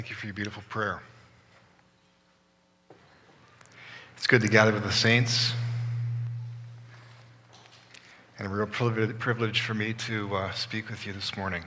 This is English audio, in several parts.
Thank you for your beautiful prayer. It's good to gather with the saints, and a real privilege for me to speak with you this morning.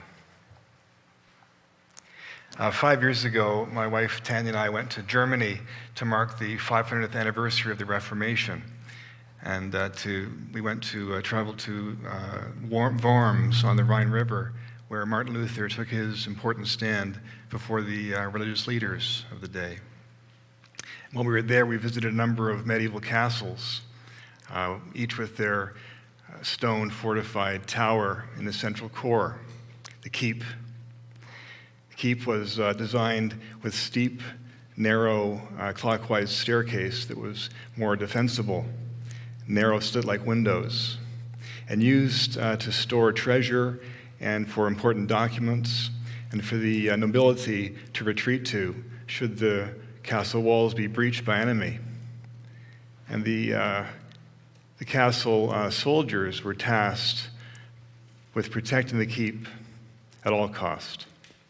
5 years ago, my wife Tanya and I went to Germany to mark the 500th anniversary of the Reformation, and we traveled to Worms on the Rhine River, where Martin Luther took his important stand before the religious leaders of the day. When we were there, we visited a number of medieval castles, each with their stone fortified tower in the central core, the keep. The keep was designed with steep, narrow, clockwise staircase that was more defensible, narrow slit-like windows, and used to store treasure and for important documents, and for the nobility to retreat to should the castle walls be breached by enemy. And the castle soldiers were tasked with protecting the keep at all cost.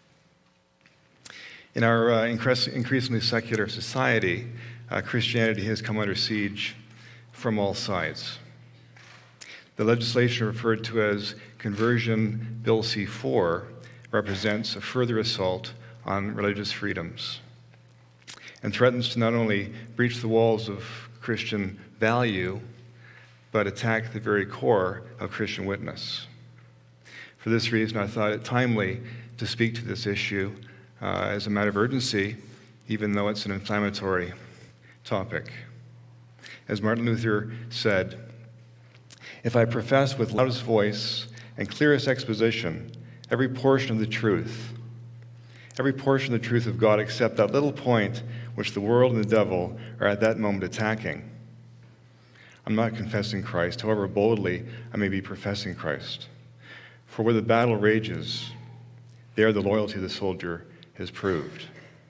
In our increasingly secular society, Christianity has come under siege from all sides. The legislation referred to as Conversion Bill C-4 represents a further assault on religious freedoms and threatens to not only breach the walls of Christian value, but attack the very core of Christian witness. For this reason, I thought it timely to speak to this issue as a matter of urgency, even though it's an inflammatory topic. As Martin Luther said, "If I profess with loudest voice and clearest exposition every portion of the truth of God except that little point which the world and the devil are at that moment attacking, I'm not confessing Christ, however boldly I may be professing Christ. For where the battle rages, there the loyalty of the soldier is proved."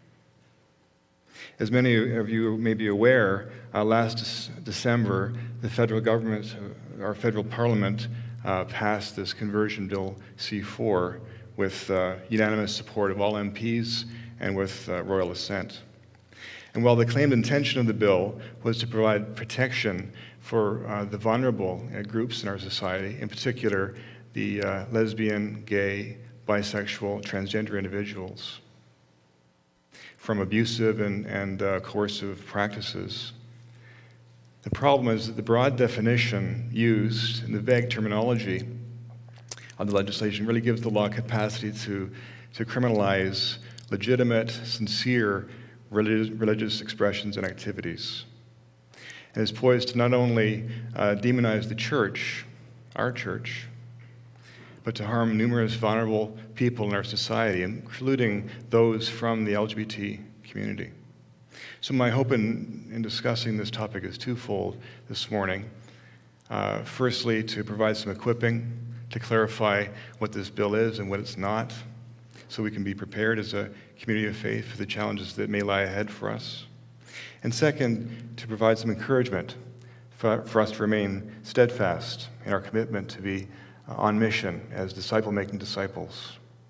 As many of you may be aware, last December, the federal government, our federal parliament, passed this Conversion Bill C-4 with unanimous support of all MPs and with royal assent. And while the claimed intention of the bill was to provide protection for the vulnerable groups in our society, in particular the lesbian, gay, bisexual, transgender individuals, from abusive and coercive practices, the problem is that the broad definition used and the vague terminology of the legislation really gives the law capacity to criminalize legitimate, sincere religious expressions and activities. And is poised to not only demonize the church, our church, but to harm numerous vulnerable people in our society, including those from the LGBT community. So my hope in discussing this topic is twofold this morning. Firstly, to provide some equipping to clarify what this bill is and what it's not, so we can be prepared as a community of faith for the challenges that may lie ahead for us. And second, to provide some encouragement for us to remain steadfast in our commitment to be on mission as disciple-making disciples,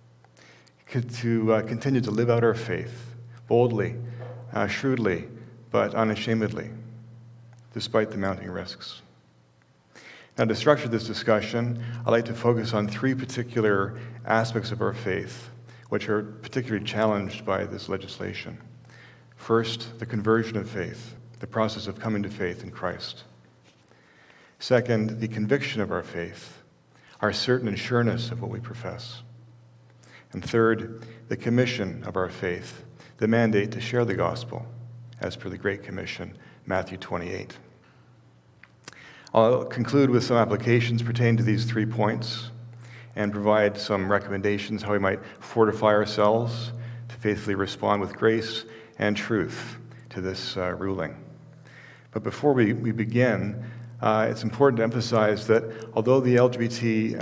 to continue to live out our faith boldly, shrewdly, but unashamedly, despite the mounting risks. Now, to structure this discussion, I'd like to focus on three particular aspects of our faith, which are particularly challenged by this legislation. First, the conversion of faith, the process of coming to faith in Christ. Second, the conviction of our faith, our certain and sureness of what we profess. And third, the commission of our faith, the mandate to share the gospel, as per the Great Commission, Matthew 28. I'll conclude with some applications pertaining to these 3 points and provide some recommendations how we might fortify ourselves to faithfully respond with grace and truth to this ruling. But before we begin, it's important to emphasize that although the LGBT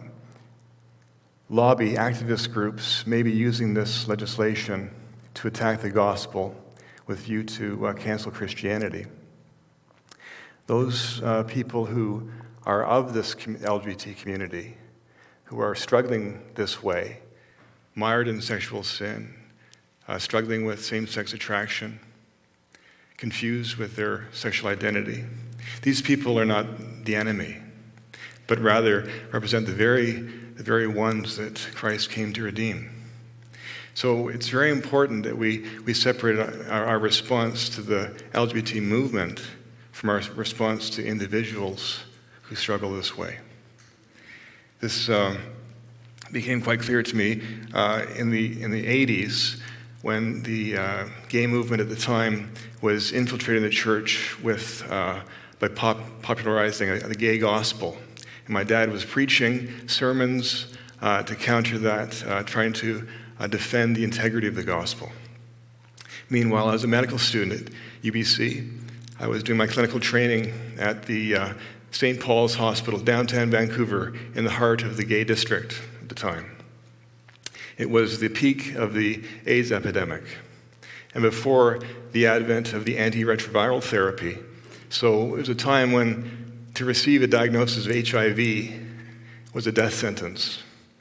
lobby activist groups may be using this legislation to attack the gospel with view to cancel Christianity, those people who are of this LGBT community, who are struggling this way, mired in sexual sin, struggling with same-sex attraction, confused with their sexual identity. These people are not the enemy, but rather represent the very ones that Christ came to redeem. So it's very important that we separate our response to the LGBT movement from our response to individuals who struggle this way. This became quite clear to me in the 80s when the gay movement at the time was infiltrating the church by popularizing the gay gospel. And my dad was preaching sermons to counter that, trying to defend the integrity of the gospel. Meanwhile, as a medical student at UBC, I was doing my clinical training at the St. Paul's Hospital, downtown Vancouver, in the heart of the gay district at the time. It was the peak of the AIDS epidemic, and before the advent of the antiretroviral therapy. So it was a time when to receive a diagnosis of HIV was a death sentence.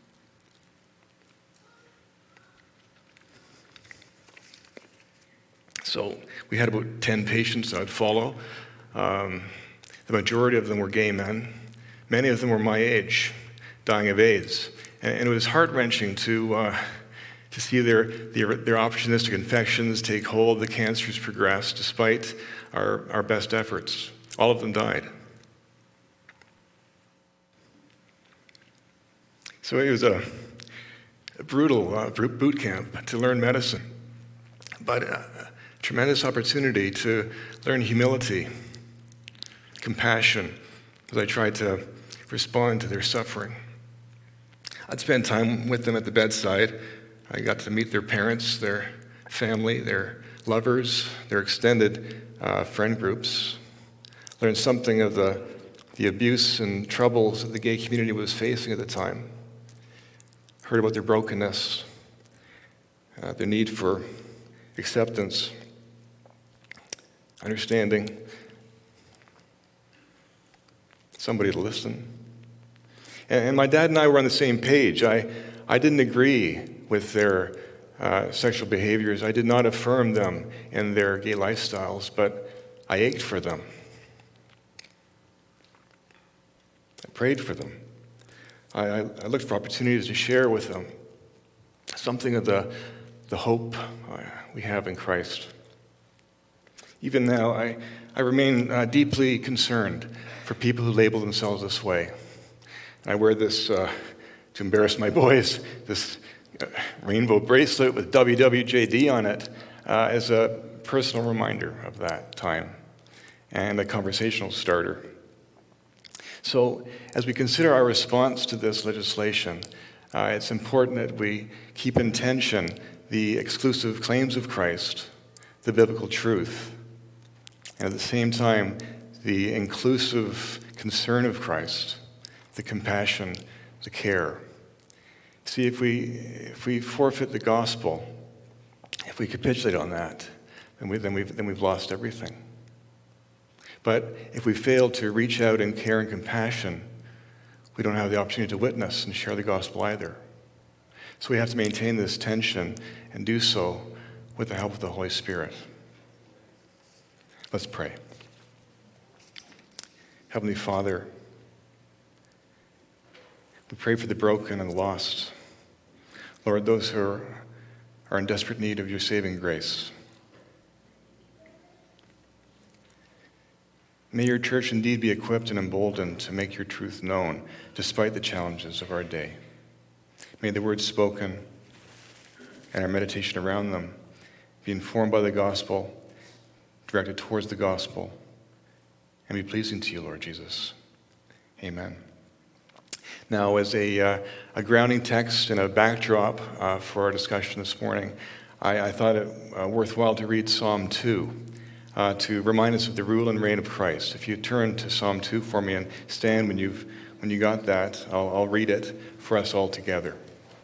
So we had about 10 patients I would follow. The majority of them were gay men. Many of them were my age, dying of AIDS. And it was heart-wrenching to see their opportunistic infections take hold, the cancers progress, despite our best efforts. All of them died. So it was a brutal boot camp to learn medicine, but a tremendous opportunity to learn humility, compassion, as I tried to respond to their suffering. I'd spend time with them at the bedside. I got to meet their parents, their family, their lovers, their extended friend groups, learn something of the abuse and troubles that the gay community was facing at the time, heard about their brokenness, their need for acceptance, understanding, somebody to listen. And my dad and I were on the same page. I didn't agree with their sexual behaviors. I did not affirm them in their gay lifestyles, but I ached for them. I prayed for them. I looked for opportunities to share with them something of the hope we have in Christ. Even now, I remain deeply concerned for people who label themselves this way. I wear this, to embarrass my boys, this rainbow bracelet with WWJD on it as a personal reminder of that time and a conversational starter. So as we consider our response to this legislation, it's important that we keep in tension the exclusive claims of Christ, the biblical truth, and at the same time, the inclusive concern of Christ, the compassion, the care. See, if we forfeit the gospel, if we capitulate on that, then we've lost everything. But if we fail to reach out in care and compassion, we don't have the opportunity to witness and share the gospel either. So we have to maintain this tension and do so with the help of the Holy Spirit. Let's pray. Heavenly Father, we pray for the broken and the lost. Lord, those who are in desperate need of your saving grace. May your church indeed be equipped and emboldened to make your truth known despite the challenges of our day. May the words spoken and our meditation around them be informed by the gospel, directed towards the gospel, and be pleasing to you, Lord Jesus. Amen. Now, as a grounding text and a backdrop for our discussion this morning, I thought it worthwhile to read Psalm 2 to remind us of the rule and reign of Christ. If you turn to Psalm 2 for me and stand when you got that, I'll read it for us all together.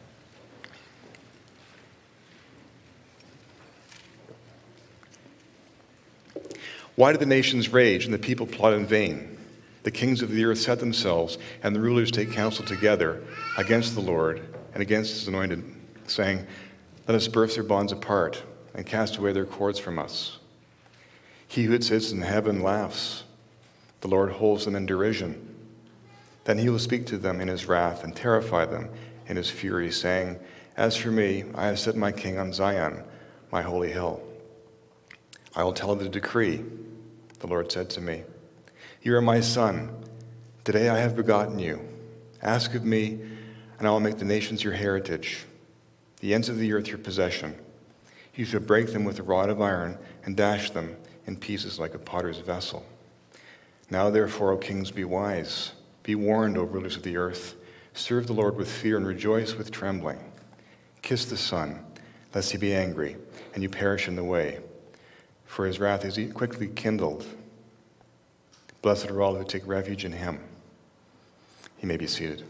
Why do the nations rage and the people plot in vain? The kings of the earth set themselves, and the rulers take counsel together against the Lord and against his anointed, saying, Let us burst their bonds apart and cast away their cords from us. He who sits in heaven laughs. The Lord holds them in derision. Then he will speak to them in his wrath and terrify them in his fury, saying, As for me, I have set my king on Zion, my holy hill. I will tell the decree. The Lord said to me, You are my son. Today I have begotten you. Ask of me, and I will make the nations your heritage, the ends of the earth your possession. You shall break them with a rod of iron and dash them in pieces like a potter's vessel. Now therefore, O kings, be wise. Be warned, O rulers of the earth. Serve the Lord with fear and rejoice with trembling. Kiss the Son, lest he be angry, and you perish in the way. For his wrath is quickly kindled. Blessed are all who take refuge in him. You may be seated.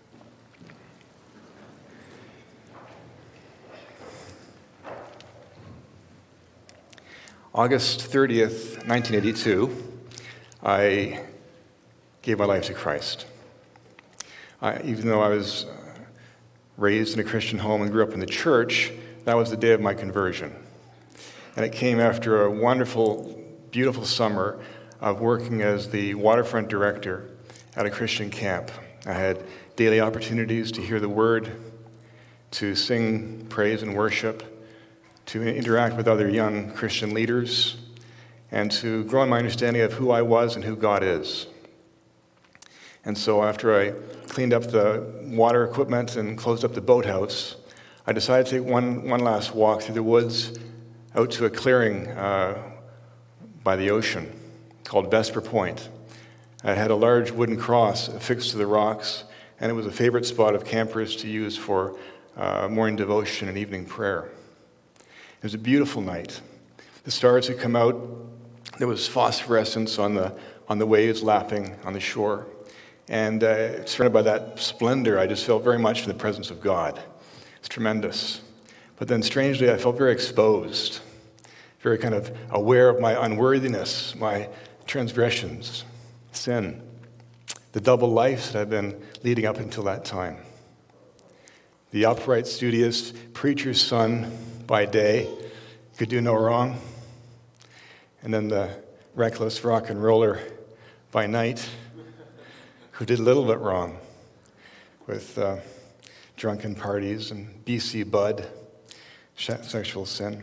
August 30th, 1982, I gave my life to Christ. Even though I was raised in a Christian home and grew up in the church, that was the day of my conversion. And it came after a wonderful, beautiful summer of working as the waterfront director at a Christian camp. I had daily opportunities to hear the word, to sing praise and worship, to interact with other young Christian leaders, and to grow in my understanding of who I was and who God is. And so after I cleaned up the water equipment and closed up the boathouse, I decided to take one last walk through the woods out to a clearing by the ocean called Vesper Point. It had a large wooden cross affixed to the rocks, and it was a favorite spot of campers to use for morning devotion and evening prayer. It was a beautiful night. The stars had come out. There was phosphorescence on the waves lapping on the shore. And surrounded by that splendor, I just felt very much in the presence of God. It's tremendous. But then strangely, I felt very exposed, very kind of aware of my unworthiness, my transgressions, sin, the double life that I've been leading up until that time. The upright, studious preacher's son by day could do no wrong. And then the reckless rock and roller by night who did a little bit wrong with drunken parties and BC Bud, sexual sin.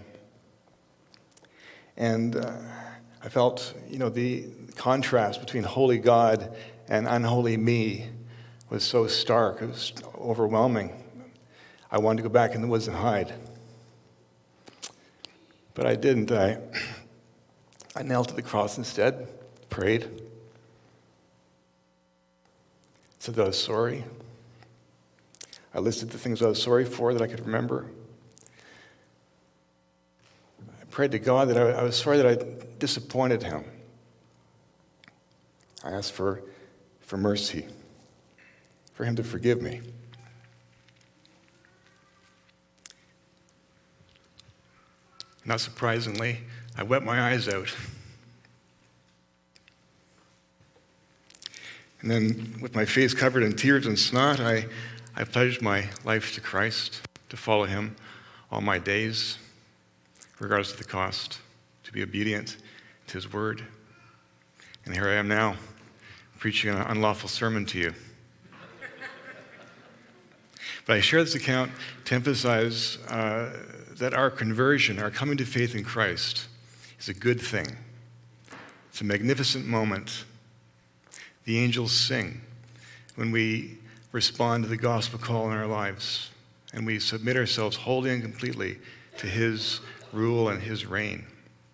And I felt, the contrast between holy God and unholy me was so stark. It was overwhelming. I wanted to go back in the woods and hide. But I didn't. I knelt to the cross instead, prayed, said that I was sorry. I listed the things I was sorry for that I could remember. I prayed to God that I was sorry that I disappointed him. I asked for mercy, for him to forgive me. Not surprisingly, I wept my eyes out. And then, with my face covered in tears and snot, I pledged my life to Christ, to follow him all my days, regardless of the cost, to be obedient to his word. And here I am now, preaching an unlawful sermon to you. But I share this account to emphasize that our conversion, our coming to faith in Christ, is a good thing. It's a magnificent moment. The angels sing when we respond to the gospel call in our lives, and we submit ourselves wholly and completely to his rule and his reign.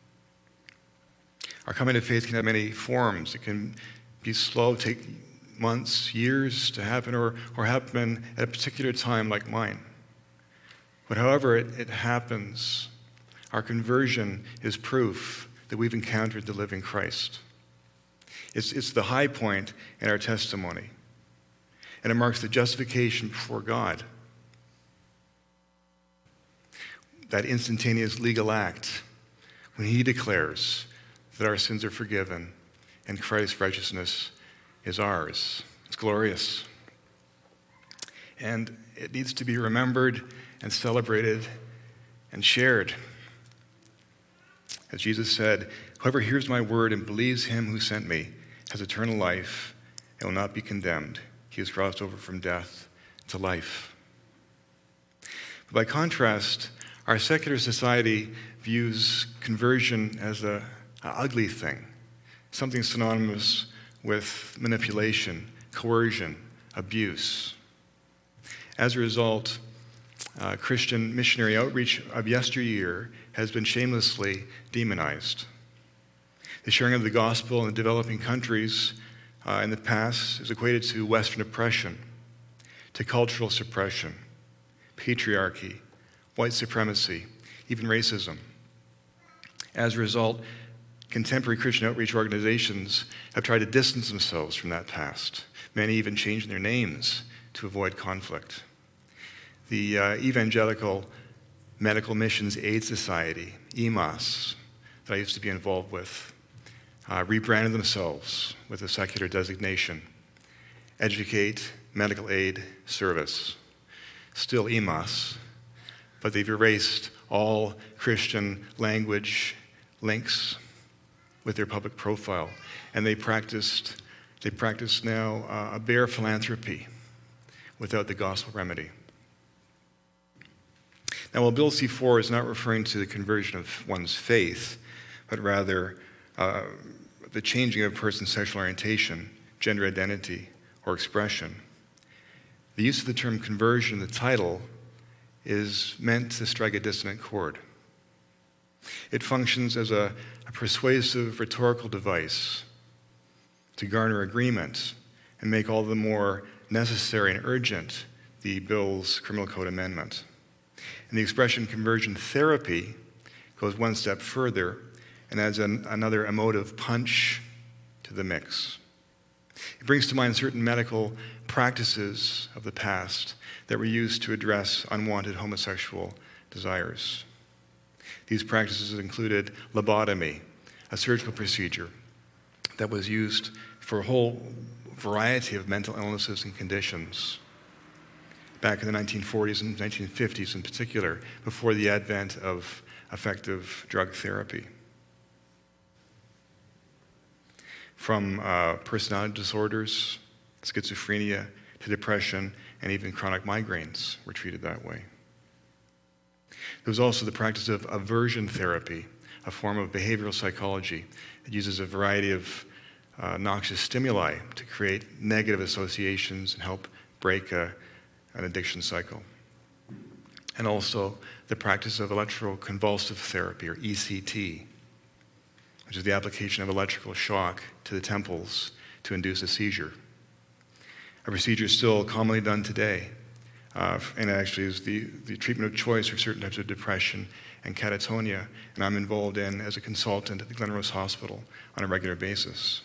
Our coming to faith can have many forms. It can be slow, take months, years to happen, or happen at a particular time like mine. But however it happens, our conversion is proof that we've encountered the living Christ. It's the high point in our testimony, and it marks the justification before God. That instantaneous legal act when he declares that our sins are forgiven and Christ's righteousness is ours. It's glorious. And it needs to be remembered and celebrated and shared. As Jesus said, "Whoever hears my word and believes him who sent me has eternal life and will not be condemned. He has crossed over from death to life." But by contrast, our secular society views conversion as an ugly thing, something synonymous with manipulation, coercion, abuse. As a result, Christian missionary outreach of yesteryear has been shamelessly demonized. The sharing of the gospel in developing countries in the past is equated to Western oppression, to cultural suppression, patriarchy, white supremacy, even racism. As a result, contemporary Christian outreach organizations have tried to distance themselves from that past, many even changing their names to avoid conflict. The Evangelical Medical Missions Aid Society, EMAS, that I used to be involved with, rebranded themselves with a secular designation, Educate Medical Aid Service. Still EMAS, but they've erased all Christian language links with their public profile, and they practice now a bare philanthropy without the gospel remedy. Now, while Bill C-4 is not referring to the conversion of one's faith, but rather the changing of a person's sexual orientation, gender identity, or expression, the use of the term conversion in the title is meant to strike a dissonant chord. It functions as a persuasive rhetorical device to garner agreement and make all the more necessary and urgent the bill's criminal code amendment. And the expression conversion therapy goes one step further and adds another emotive punch to the mix. It brings to mind certain medical practices of the past that were used to address unwanted homosexual desires. These practices included lobotomy, a surgical procedure that was used for a whole variety of mental illnesses and conditions back in the 1940s and 1950s in particular, before the advent of effective drug therapy. From personality disorders, schizophrenia, to depression, and even chronic migraines were treated that way. There was also the practice of aversion therapy, a form of behavioral psychology that uses a variety of noxious stimuli to create negative associations and help break an addiction cycle. And also the practice of electroconvulsive therapy, or ECT, which is the application of electrical shock to the temples to induce a seizure. A procedure still commonly done today, and actually is the treatment of choice for certain types of depression and catatonia, and I'm involved in as a consultant at the Glenrose Hospital on a regular basis.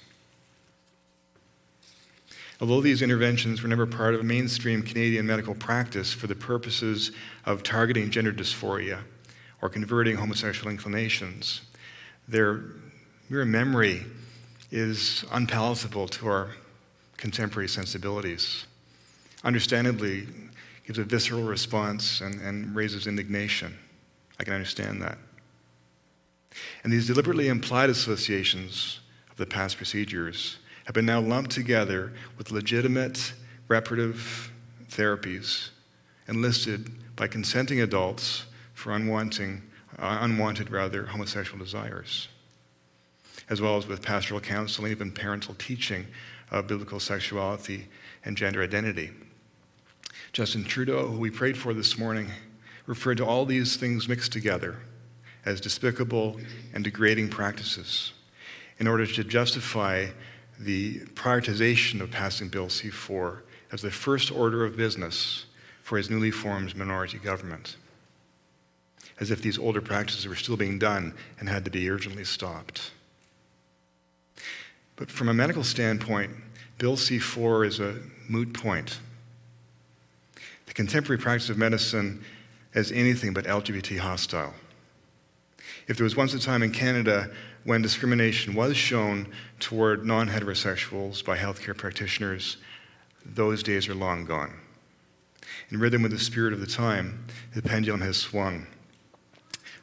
Although these interventions were never part of a mainstream Canadian medical practice for the purposes of targeting gender dysphoria or converting homosexual inclinations, their mere memory is unpalatable to our contemporary sensibilities. Understandably, gives a visceral response and raises indignation. I can understand that. And these deliberately implied associations of the past procedures have been now lumped together with legitimate reparative therapies enlisted by consenting adults for unwanted homosexual desires, as well as with pastoral counseling, even parental teaching of biblical sexuality and gender identity. Justin Trudeau, who we prayed for this morning, referred to all these things mixed together as despicable and degrading practices in order to justify the prioritization of passing Bill C-4 as the first order of business for his newly formed minority government, as if these older practices were still being done and had to be urgently stopped. But from a medical standpoint, Bill C-4 is a moot point. The contemporary practice of medicine is anything but LGBT hostile. If there was once a time in Canada when discrimination was shown toward non-heterosexuals by healthcare practitioners, those days are long gone. In rhythm with the spirit of the time, the pendulum has swung.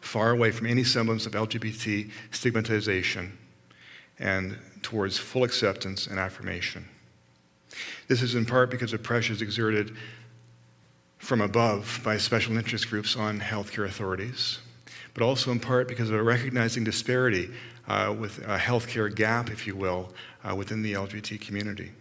far away from any semblance of LGBT stigmatization and towards full acceptance and affirmation. This is in part because of pressures exerted from above by special interest groups on healthcare authorities, but also in part because of a recognizing disparity with a healthcare gap, if you will, within the LGBT community.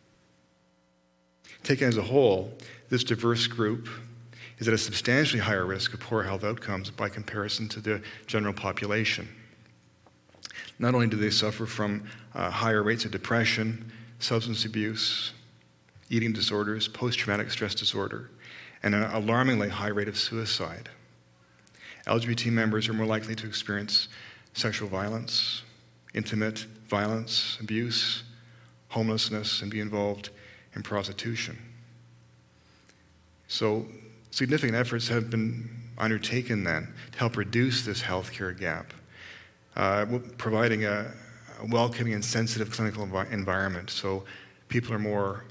Taken as a whole, this diverse group is at a substantially higher risk of poor health outcomes by comparison to the general population. Not only do they suffer from higher rates of depression, substance abuse, eating disorders, post-traumatic stress disorder, and an alarmingly high rate of suicide. LGBT members are more likely to experience sexual violence, intimate violence, abuse, homelessness, and be involved in prostitution. So significant efforts have been undertaken then to help reduce this healthcare gap, providing a welcoming and sensitive clinical environment so people are more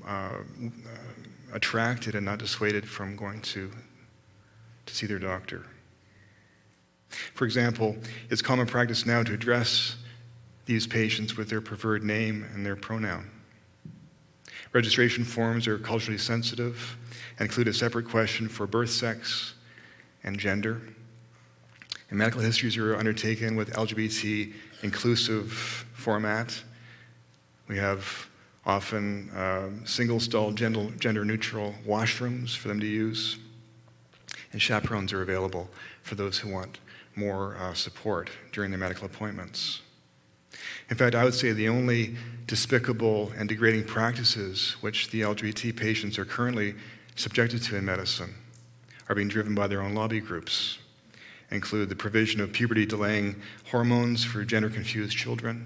attracted and not dissuaded from going to see their doctor. For example, it's common practice now to address these patients with their preferred name and their pronoun. Registration forms are culturally sensitive and include a separate question for birth sex and gender. And medical histories are undertaken with LGBT inclusive format. We have often single-stall, gender-neutral washrooms for them to use. And chaperones are available for those who want more support during their medical appointments. In fact, I would say the only despicable and degrading practices which the LGBT patients are currently subjected to in medicine are being driven by their own lobby groups, include the provision of puberty-delaying hormones for gender-confused children,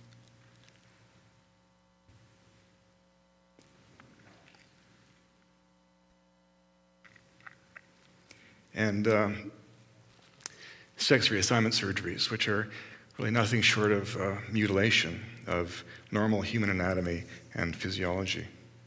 and sex reassignment surgeries, which are really nothing short of mutilation of normal human anatomy and physiology.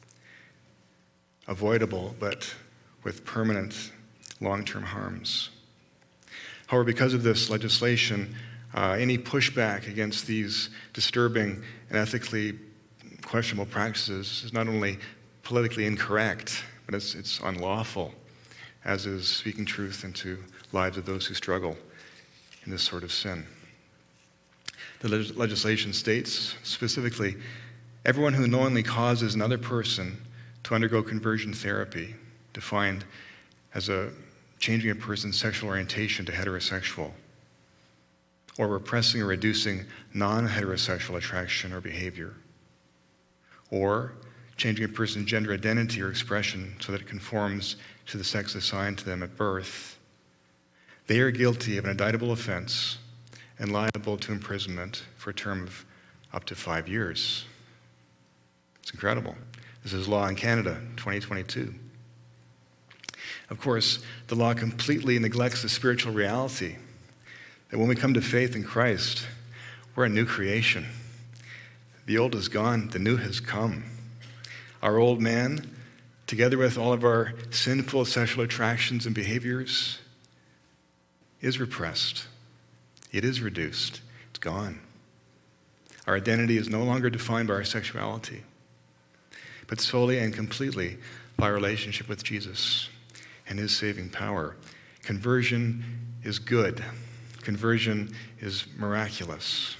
Avoidable, but with permanent long-term harms. However, because of this legislation, any pushback against these disturbing and ethically questionable practices is not only politically incorrect, but it's unlawful, as is speaking truth into lives of those who struggle in this sort of sin. The legislation states specifically, everyone who knowingly causes another person to undergo conversion therapy, defined as changing a person's sexual orientation to heterosexual, or repressing or reducing non-heterosexual attraction or behavior, or changing a person's gender identity or expression so that it conforms to the sex assigned to them at birth, they are guilty of an indictable offense and liable to imprisonment for a term of up to 5 years. It's incredible. This is law in Canada, 2022. Of course, the law completely neglects the spiritual reality that when we come to faith in Christ, we're a new creation. The old is gone, the new has come. Our old man, together with all of our sinful sexual attractions and behaviors, is repressed. It is reduced. It's gone. Our identity is no longer defined by our sexuality, but solely and completely by our relationship with Jesus and his saving power. Conversion is good. Conversion is miraculous.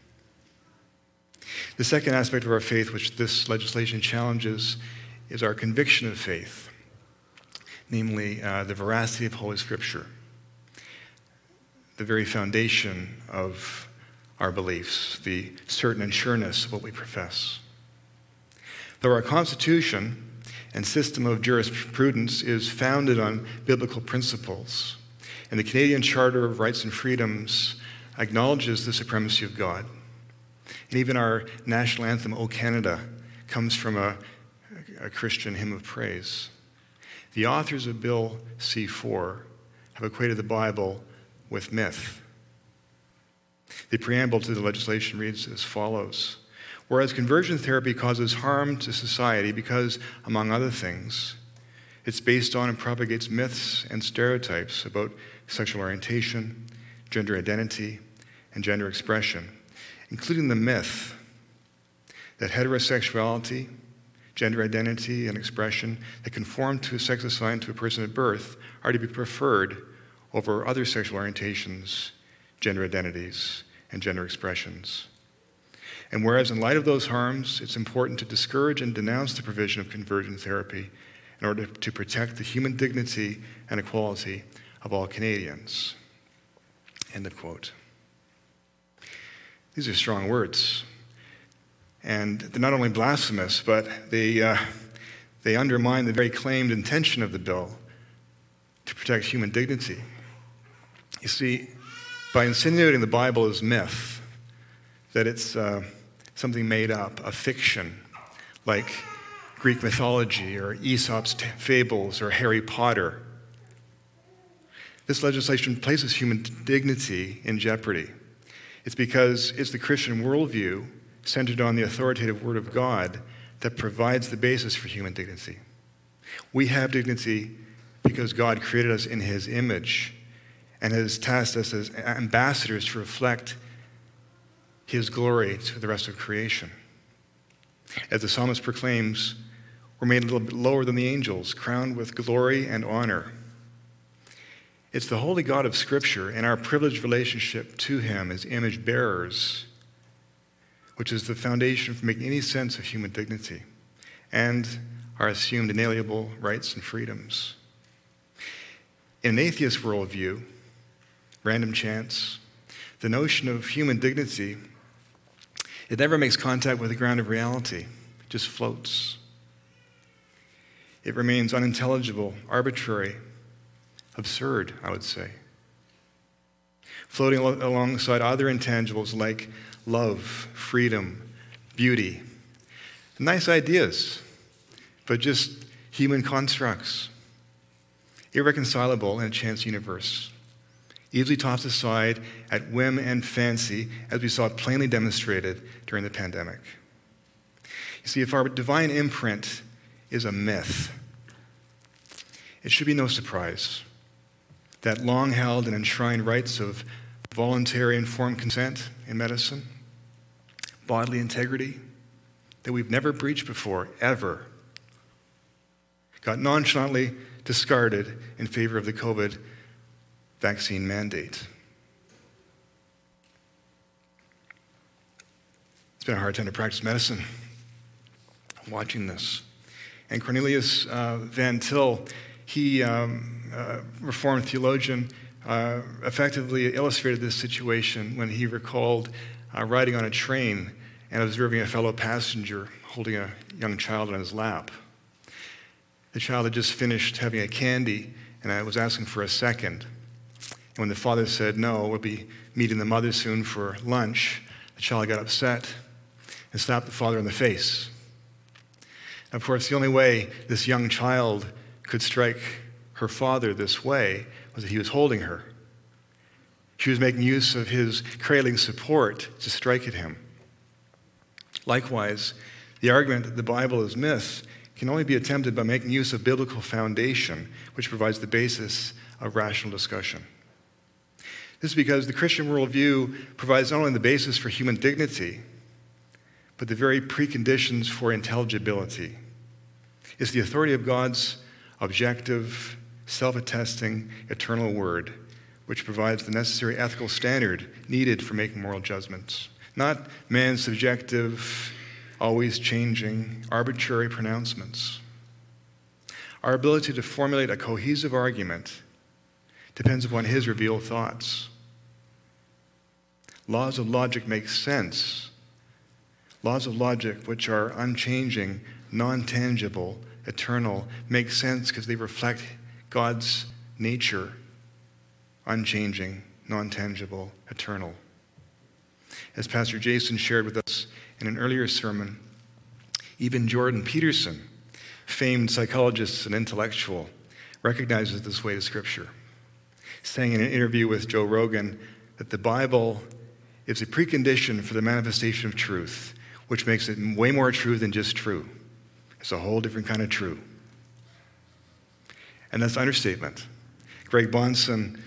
The second aspect of our faith, which this legislation challenges, is our conviction of faith, namely the veracity of Holy Scripture, the very foundation of our beliefs, the certain and sureness of what we profess. Though our Constitution and system of jurisprudence is founded on biblical principles, and the Canadian Charter of Rights and Freedoms acknowledges the supremacy of God, and even our national anthem, O Canada, comes from a Christian hymn of praise. The authors of Bill C-4 have equated the Bible with myth. The preamble to the legislation reads as follows: whereas conversion therapy causes harm to society because, among other things, It's based on and propagates myths and stereotypes about sexual orientation, gender identity, and gender expression, including the myth that heterosexuality, gender identity, and expression that conform to a sex assigned to a person at birth are to be preferred over other sexual orientations, gender identities, and gender expressions. And whereas in light of those harms, it's important to discourage and denounce the provision of conversion therapy in order to protect the human dignity and equality of all Canadians. End of quote. These are strong words. And they're not only blasphemous, but they undermine the very claimed intention of the bill to protect human dignity. You see, by insinuating the Bible is myth, that it's something made up, a fiction, like Greek mythology or Aesop's fables or Harry Potter, this legislation places human dignity in jeopardy. It's because it's the Christian worldview centered on the authoritative Word of God that provides the basis for human dignity. We have dignity because God created us in His image and has tasked us as ambassadors to reflect His glory to the rest of creation. As the psalmist proclaims, we're made a little bit lower than the angels, crowned with glory and honor. It's the holy God of Scripture and our privileged relationship to Him as image bearers, which is the foundation for making any sense of human dignity and our assumed inalienable rights and freedoms. In an atheist worldview, random chance, the notion of human dignity, it never makes contact with the ground of reality. It just floats. It remains unintelligible, arbitrary, absurd, I would say, floating alongside other intangibles like love, freedom, beauty. Nice ideas, but just human constructs, irreconcilable in a chance universe, easily tossed aside at whim and fancy, as we saw plainly demonstrated during the pandemic. You see, if our divine imprint is a myth, it should be no surprise that long-held and enshrined rights of voluntary informed consent in medicine, bodily integrity, that we've never breached before, ever, got nonchalantly discarded in favor of the COVID vaccine mandate. It's been a hard time to practice medicine watching this. And Cornelius Van Til, he, Reformed theologian, effectively illustrated this situation when he recalled riding on a train and observing a fellow passenger holding a young child on his lap. The child had just finished having a candy and I was asking for a second. And when the father said, no, we'll be meeting the mother soon for lunch, the child got upset and slapped the father in the face. Of course, the only way this young child could strike her father this way was that he was holding her. She was making use of his cradling support to strike at him. Likewise, the argument that the Bible is myth can only be attempted by making use of biblical foundation, which provides the basis of rational discussion. This is because the Christian worldview provides not only the basis for human dignity, but the very preconditions for intelligibility. It's the authority of God's objective, self-attesting, eternal word, which provides the necessary ethical standard needed for making moral judgments, not man's subjective, always changing, arbitrary pronouncements. Our ability to formulate a cohesive argument depends upon his revealed thoughts. Laws of logic make sense. Laws of logic, which are unchanging, non-tangible, eternal, make sense because they reflect God's nature, unchanging, non-tangible, eternal. As Pastor Jason shared with us in an earlier sermon, even Jordan Peterson, famed psychologist and intellectual, recognizes this way to Scripture, saying in an interview with Joe Rogan that the Bible is a precondition for the manifestation of truth, which makes it way more true than just true. It's a whole different kind of true. And that's understatement. Greg Bahnsen,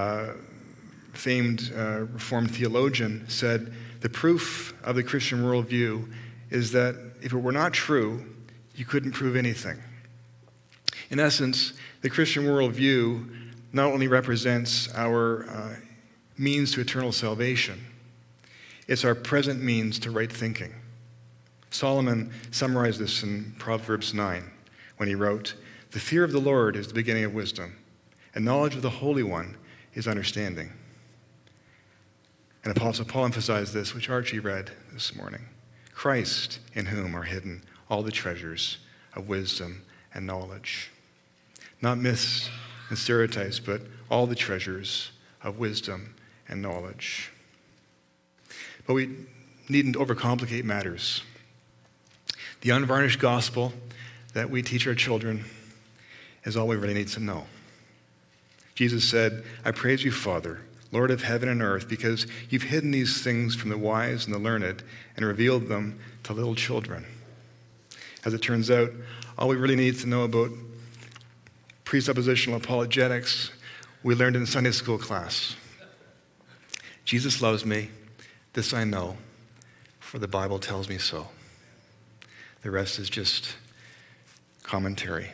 famed Reformed theologian, said, the proof of the Christian worldview is that if it were not true, you couldn't prove anything. In essence, the Christian worldview not only represents our means to eternal salvation, it's our present means to right thinking. Solomon summarized this in Proverbs 9 when he wrote, the fear of the Lord is the beginning of wisdom, and knowledge of the Holy One is understanding. And Apostle Paul emphasized this, which Archie read this morning. Christ, in whom are hidden all the treasures of wisdom and knowledge. Not myths and stereotypes, but all the treasures of wisdom and knowledge. But we needn't overcomplicate matters. The unvarnished gospel that we teach our children is all we really need to know. Jesus said, I praise you, Father, Lord of heaven and earth, because you've hidden these things from the wise and the learned and revealed them to little children. As it turns out, all we really need to know about presuppositional apologetics we learned in Sunday school class. Jesus loves me, this I know, for the Bible tells me so. The rest is just commentary.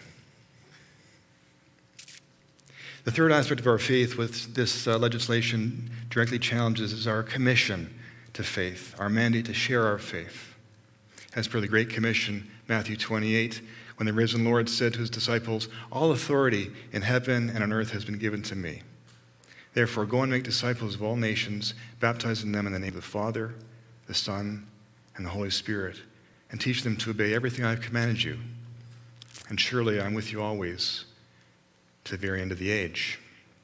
The third aspect of our faith with this legislation directly challenges is our commission to faith, our mandate to share our faith. As per the Great Commission, Matthew 28, when the risen Lord said to his disciples, all authority in heaven and on earth has been given to me. Therefore, go and make disciples of all nations, baptizing them in the name of the Father, the Son, and the Holy Spirit, and teach them to obey everything I have commanded you. And surely I'm with you always, to the very end of the age.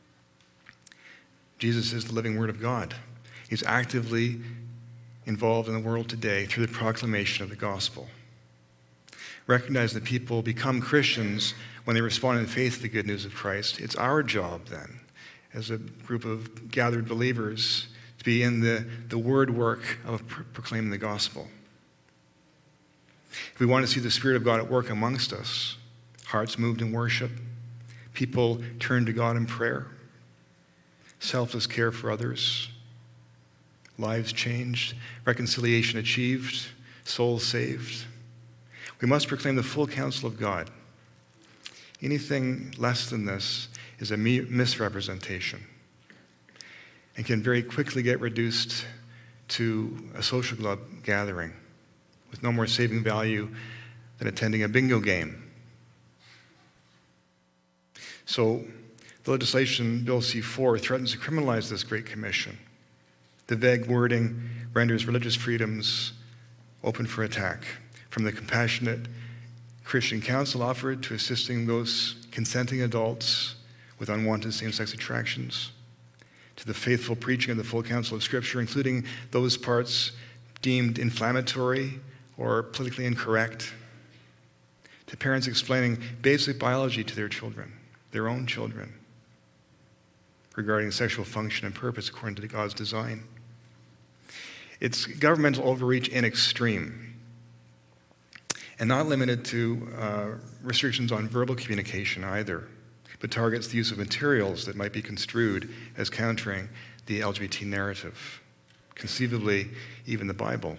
Jesus is the living Word of God. He's actively involved in the world today through the proclamation of the gospel. Recognize that people become Christians when they respond in faith to the good news of Christ. It's our job then, as a group of gathered believers, to be in the word work of proclaiming the gospel. If we want to see the Spirit of God at work amongst us, hearts moved in worship, people turn to God in prayer, selfless care for others, lives changed, reconciliation achieved, souls saved, we must proclaim the full counsel of God. Anything less than this is a misrepresentation and can very quickly get reduced to a social club gathering with no more saving value than attending a bingo game. So the legislation, Bill C-4, threatens to criminalize this Great Commission. The vague wording renders religious freedoms open for attack, from the compassionate Christian counsel offered to assisting those consenting adults with unwanted same-sex attractions, to the faithful preaching of the full counsel of Scripture, including those parts deemed inflammatory or politically incorrect, to parents explaining basic biology to their children, their own children, regarding sexual function and purpose according to God's design. It's governmental overreach in extreme, and not limited to restrictions on verbal communication either, but targets the use of materials that might be construed as countering the LGBT narrative, conceivably even the Bible.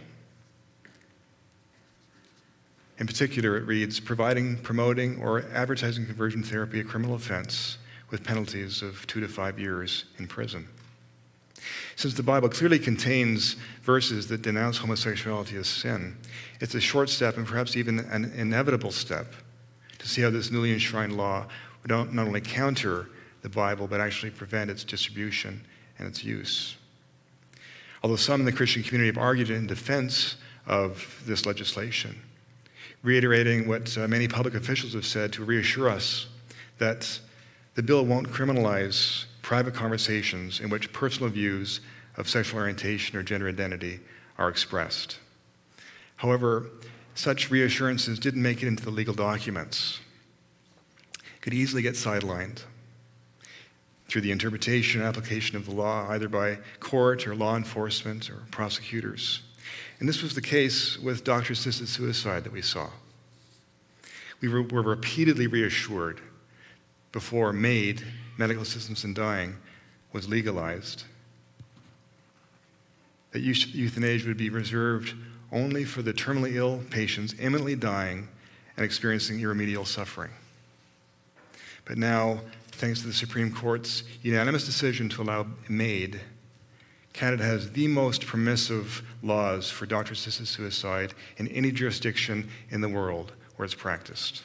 In particular, it reads, providing, promoting, or advertising conversion therapy a criminal offense with penalties of 2 to 5 years in prison. Since the Bible clearly contains verses that denounce homosexuality as sin, it's a short step and perhaps even an inevitable step to see how this newly enshrined law would not only counter the Bible, but actually prevent its distribution and its use. Although some in the Christian community have argued in defense of this legislation, reiterating what many public officials have said to reassure us that the bill won't criminalize private conversations in which personal views of sexual orientation or gender identity are expressed. However, such reassurances didn't make it into the legal documents. Could easily get sidelined through the interpretation and application of the law, either by court or law enforcement or prosecutors. And this was the case with doctor-assisted suicide that we saw. We were repeatedly reassured before MAID, medical assistance in dying, was legalized, that euthanasia would be reserved only for the terminally ill patients imminently dying and experiencing irremediable suffering. But now, thanks to the Supreme Court's unanimous decision to allow MAID, Canada has the most permissive laws for doctor-assisted suicide in any jurisdiction in the world where it's practiced.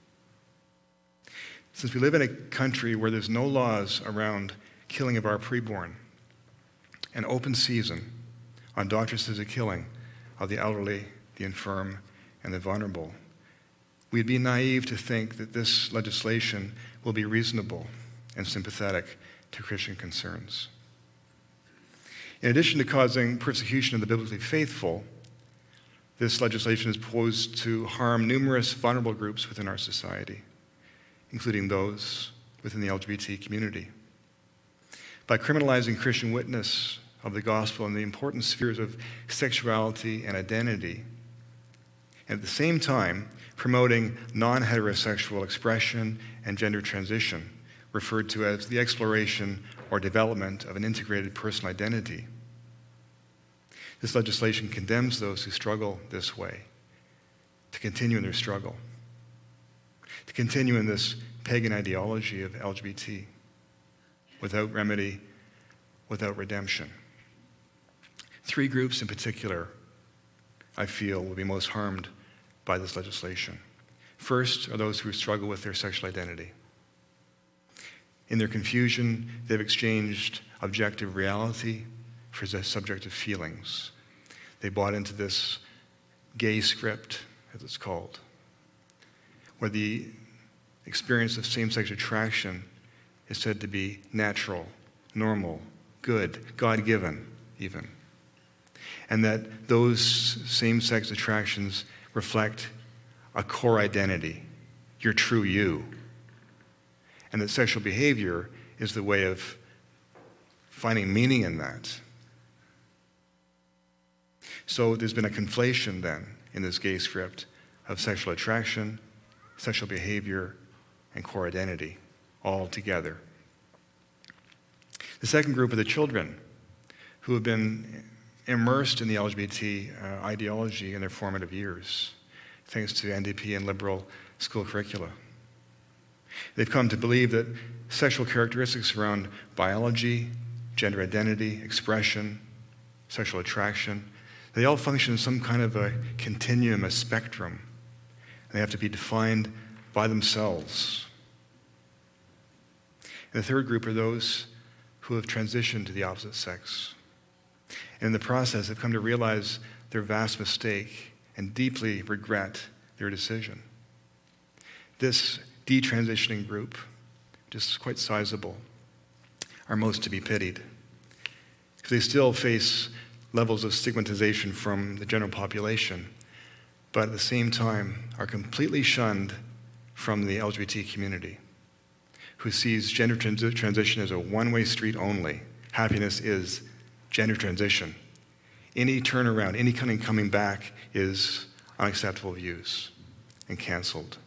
Since we live in a country where there's no laws around killing of our preborn, an open season on doctor-assisted killing of the elderly, the infirm, and the vulnerable, we'd be naive to think that this legislation will be reasonable and sympathetic to Christian concerns. In addition to causing persecution of the biblically faithful, this legislation is posed to harm numerous vulnerable groups within our society, including those within the LGBT community. By criminalizing Christian witness of the gospel in the important spheres of sexuality and identity, and at the same time promoting non-heterosexual expression and gender transition, referred to as the exploration or development of an integrated personal identity. This legislation condemns those who struggle this way to continue in their struggle, to continue in this pagan ideology of LGBT, without remedy, without redemption. 3 groups in particular, I feel, will be most harmed by this legislation. First are those who struggle with their sexual identity. In their confusion, they've exchanged objective reality for subjective feelings. They bought into this gay script, as it's called, where the experience of same-sex attraction is said to be natural, normal, good, God-given even. And that those same-sex attractions reflect a core identity, your true you. And that sexual behavior is the way of finding meaning in that. So there's been a conflation then in this gay script of sexual attraction, sexual behavior, and core identity all together. The second group are the children who have been immersed in the LGBT ideology in their formative years, thanks to NDP and liberal school curricula. They've come to believe that sexual characteristics around biology, gender identity, expression, sexual attraction, they all function in some kind of a continuum, a spectrum. They have to be defined by themselves. And the third group are those who have transitioned to the opposite sex. And in the process, have come to realize their vast mistake and deeply regret their decision. This detransitioning group, just quite sizable, are most to be pitied, because they still face levels of stigmatization from the general population, but at the same time are completely shunned from the LGBT community, who sees gender transition as a one-way street only. Happiness is gender transition. Any turnaround, any kind of coming back is unacceptable views and canceled.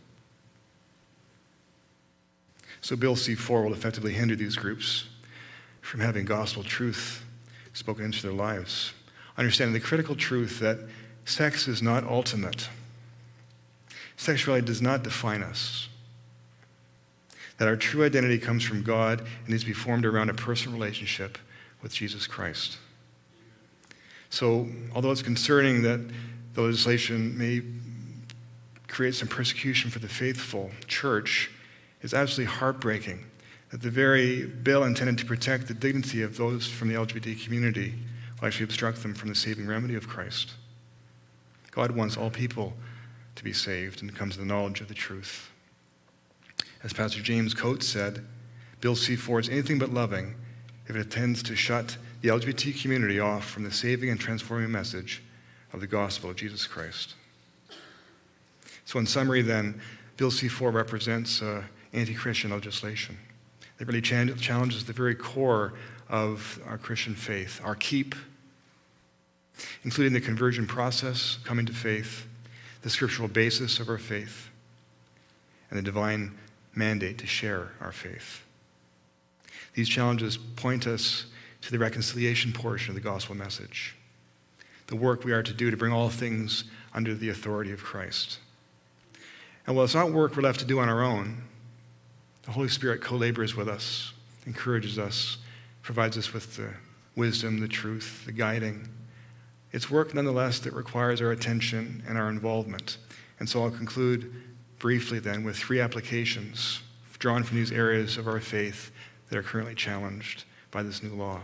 So Bill C-4 will effectively hinder these groups from having gospel truth spoken into their lives, understanding the critical truth that sex is not ultimate. Sexuality does not define us. That our true identity comes from God and needs to be formed around a personal relationship with Jesus Christ. So, although it's concerning that the legislation may create some persecution for the faithful church, it's absolutely heartbreaking that the very bill intended to protect the dignity of those from the LGBT community will actually obstruct them from the saving remedy of Christ. God wants all people to be saved and come to the knowledge of the truth. As Pastor James Coates said, Bill C-4 is anything but loving if it intends to shut the LGBT community off from the saving and transforming message of the gospel of Jesus Christ. So in summary then, Bill C-4 represents anti-Christian legislation. It really challenges the very core of our Christian faith, our keep, including the conversion process, coming to faith, the scriptural basis of our faith, and the divine mandate to share our faith. These challenges point us to the reconciliation portion of the gospel message, the work we are to do to bring all things under the authority of Christ. And while it's not work we're left to do on our own, the Holy Spirit co-labors with us, encourages us, provides us with the wisdom, the truth, the guiding. It's work, nonetheless, that requires our attention and our involvement. And so I'll conclude briefly then with 3 applications drawn from these areas of our faith that are currently challenged by this new law.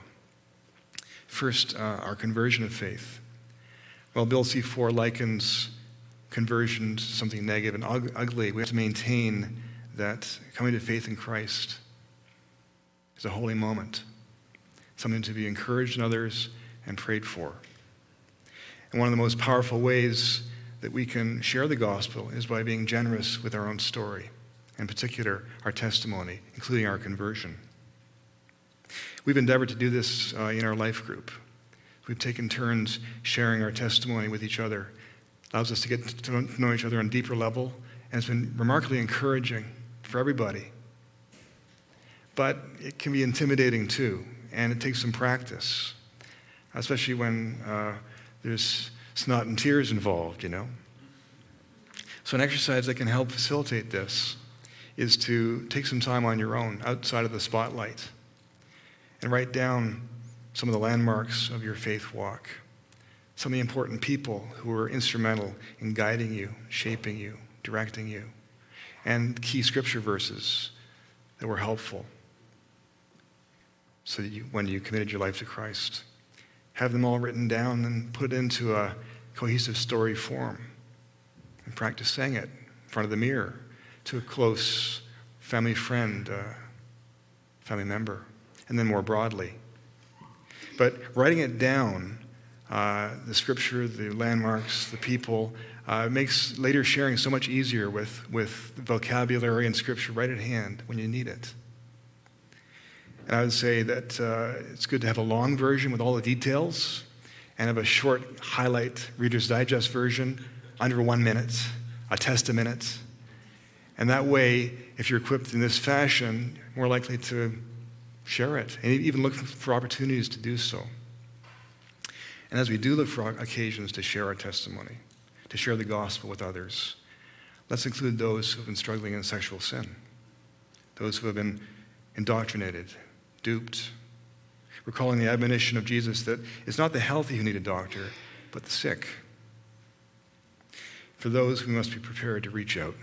First, our conversion of faith. Well, Bill C-4 likens conversion to something negative and ugly. We have to maintain that coming to faith in Christ is a holy moment, something to be encouraged in others and prayed for. And one of the most powerful ways that we can share the gospel is by being generous with our own story, in particular, our testimony, including our conversion. We've endeavored to do this in our life group. We've taken turns sharing our testimony with each other. It allows us to get to know each other on a deeper level, and it's been remarkably encouraging for everybody. But it can be intimidating too, and it takes some practice, especially when there's snot and tears involved, you know. So an exercise that can help facilitate this is to take some time on your own, outside of the spotlight, and write down some of the landmarks of your faith walk, some of the important people who were instrumental in guiding you, shaping you, directing you, and key scripture verses that were helpful so that when you committed your life to Christ. Have them all written down and put into a cohesive story form, and practice saying it in front of the mirror to a close family friend, family member, and then more broadly. But writing it down, the scripture, the landmarks, the people, makes later sharing so much easier with vocabulary and scripture right at hand when you need it. And I would say that it's good to have a long version with all the details and have a short highlight Reader's Digest version under 1 minute, a test-a-minute. And that way, if you're equipped in this fashion, you're more likely to share it and even look for opportunities to do so. And as we do look for occasions to share our testimony, to share the gospel with others, let's include those who have been struggling in sexual sin, those who have been indoctrinated, duped, recalling the admonition of Jesus that it's not the healthy who need a doctor, but the sick. For those, we must be prepared to reach out.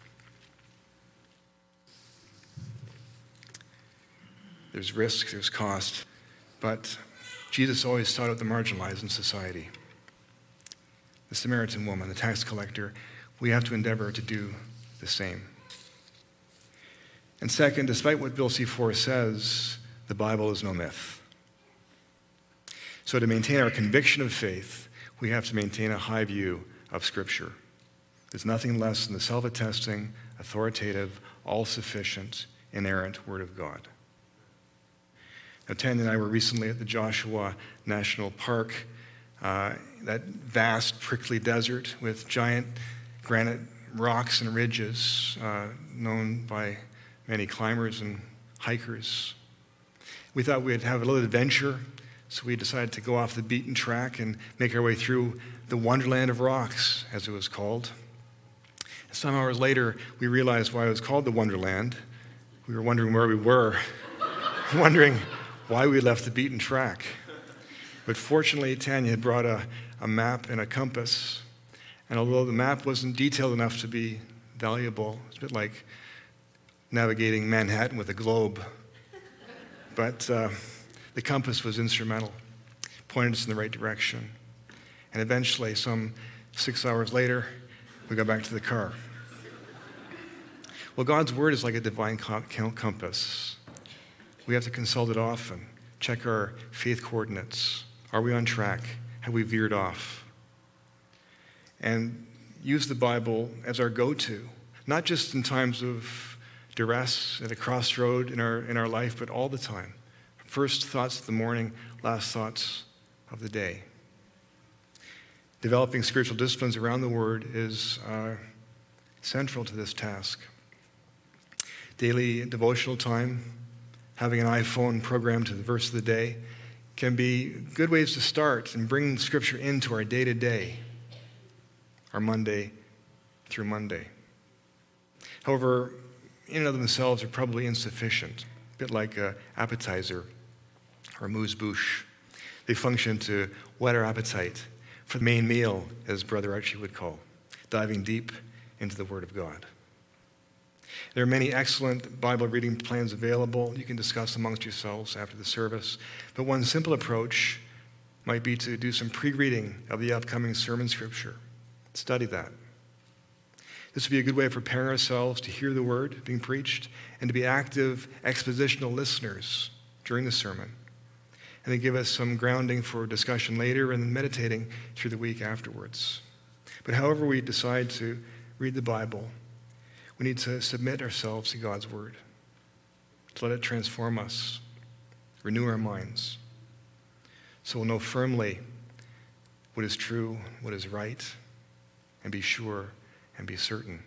There's risk, there's cost, but Jesus always sought out the marginalized in society. The Samaritan woman, the tax collector, we have to endeavor to do the same. And second, despite what Bill C-4 says, the Bible is no myth. So to maintain our conviction of faith, we have to maintain a high view of Scripture. There's nothing less than the self-attesting, authoritative, all-sufficient, inerrant Word of God. Now, Tanya and I were recently at the Joshua National Park, that vast, prickly desert with giant granite rocks and ridges, known by many climbers and hikers. We thought we'd have a little adventure, so we decided to go off the beaten track and make our way through the Wonderland of Rocks, as it was called. Some hours later, we realized why it was called the Wonderland. We were wondering where we were, wondering why we left the beaten track. But fortunately, Tanya had brought a map and a compass, and although the map wasn't detailed enough to be valuable, it's a bit like navigating Manhattan with a globe, but the compass was instrumental, pointed us in the right direction. And eventually, some 6 hours later, we got back to the car. Well, God's Word is like a divine compass. We have to consult it often, check our faith coordinates. Are we on track? Have we veered off? And use the Bible as our go-to, not just in times of duress, at a crossroad in our life, but all the time. First thoughts of the morning, last thoughts of the day. Developing spiritual disciplines around the Word is central to this task. Daily devotional time, having an iPhone programmed to the verse of the day, can be good ways to start and bring Scripture into our day-to-day, our Monday through Monday. However, in and of themselves are probably insufficient, a bit like an appetizer or amuse-bouche. They function to whet our appetite for the main meal, as Brother Archie would call, diving deep into the Word of God. There are many excellent Bible reading plans available. You can discuss amongst yourselves after the service. But one simple approach might be to do some pre-reading of the upcoming sermon scripture. Study that. This would be a good way of preparing ourselves to hear the word being preached and to be active expositional listeners during the sermon. And then give us some grounding for discussion later and then meditating through the week afterwards. But however we decide to read the Bible, we need to submit ourselves to God's word, to let it transform us, renew our minds, so we'll know firmly what is true, what is right, and be sure and be certain.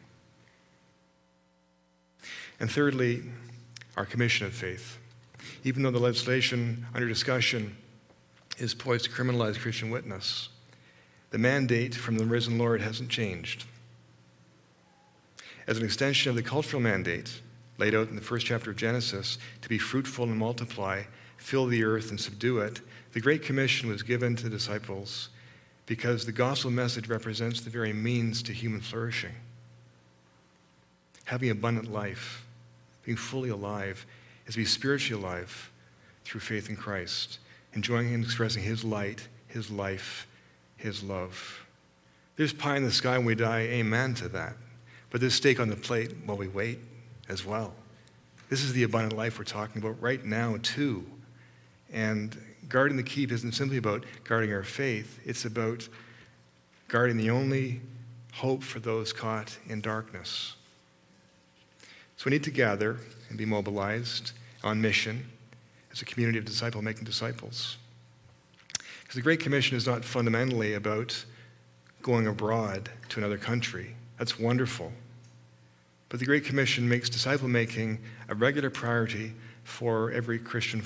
And thirdly, our commission of faith. Even though the legislation under discussion is poised to criminalize Christian witness, the mandate from the risen Lord hasn't changed. As an extension of the cultural mandate laid out in the first chapter of Genesis to be fruitful and multiply, fill the earth and subdue it, the Great Commission was given to the disciples because the gospel message represents the very means to human flourishing. Having abundant life, being fully alive, is to be spiritually alive through faith in Christ, enjoying and expressing His light, His life, His love. There's pie in the sky when we die, amen to that. But there's steak on the plate while we wait as well. This is the abundant life we're talking about right now too. And guarding the keep isn't simply about guarding our faith, it's about guarding the only hope for those caught in darkness. So we need to gather and be mobilized on mission as a community of disciple-making disciples. Because the Great Commission is not fundamentally about going abroad to another country. That's wonderful. But the Great Commission makes disciple-making a regular priority for every Christian.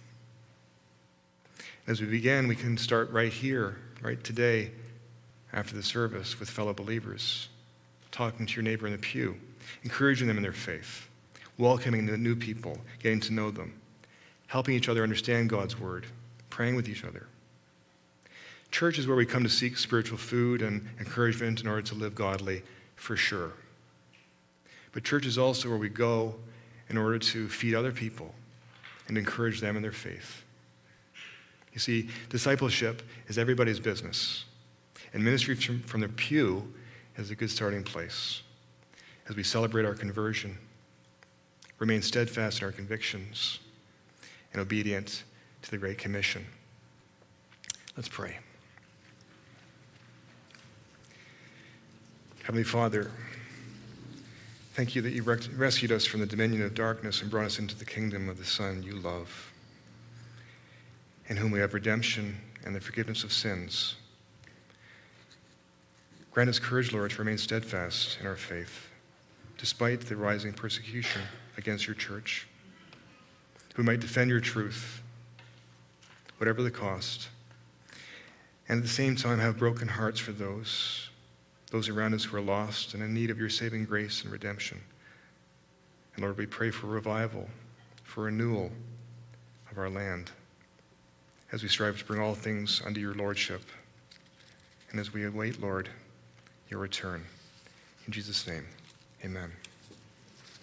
As we begin, we can start right here, right today, after the service with fellow believers, talking to your neighbor in the pew, encouraging them in their faith, welcoming the new people, getting to know them, helping each other understand God's word, praying with each other. Church is where we come to seek spiritual food and encouragement in order to live godly, for sure. But church is also where we go in order to feed other people and encourage them in their faith. You see, discipleship is everybody's business, and ministry from the pew is a good starting place as we celebrate our conversion, remain steadfast in our convictions, and obedient to the Great Commission. Let's pray. Heavenly Father, thank you that you rescued us from the dominion of darkness and brought us into the kingdom of the Son you love, in whom we have redemption and the forgiveness of sins. Grant us courage, Lord, to remain steadfast in our faith, despite the rising persecution against your church. We might defend your truth, whatever the cost, and at the same time have broken hearts for those around us who are lost and in need of your saving grace and redemption. And Lord, we pray for revival, for renewal of our land, as we strive to bring all things under your lordship, and as we await, Lord, your return. In Jesus' name, amen.